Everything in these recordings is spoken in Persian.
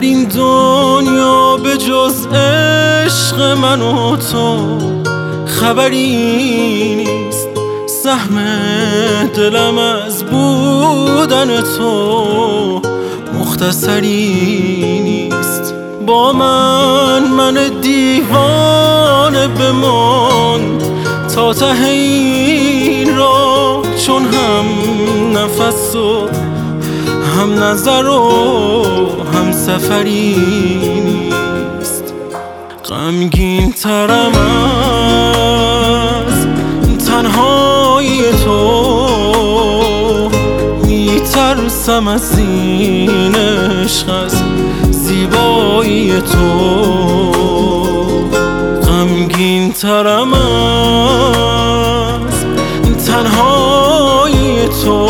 این دنیا به جز عشق من و تو خبری نیست. سهم دلم از بودن تو مختصری نیست. با من دیوانه بمان تا ته این را، چون هم نفس و هم نظر و هم سفری نیست. غمگین ترم از تنهایی تو، میترسم از این عشق، از زیبایی تو. غمگین ترم از تنهایی تو،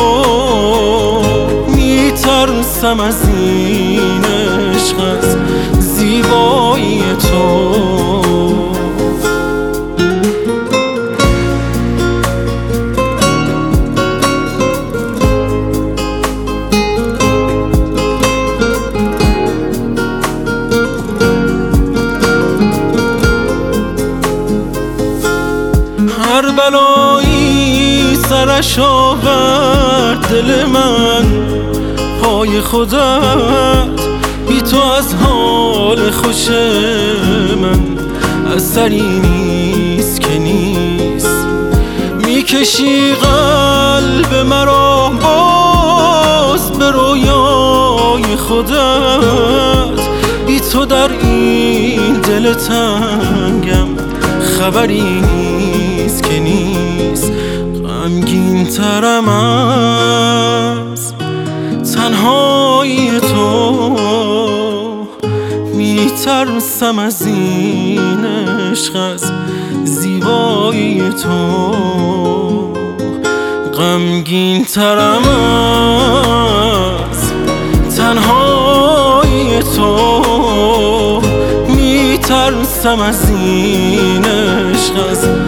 میترسم از این عشق، از زیبایی تو. هر بلایی سرش آورد دل من، پای خودت بی تو از حال خوش من اثری نیست که نیست. میکشی قلب مرا باز به رویای خودت، بی تو در این دل تنگم خبری نیست که نیست. غمگین ترم از تنهایی تو، میترسم از این عشق، از زیبایی تو. غمگین ترم از تنهایی تو، میترسم از این عشق، از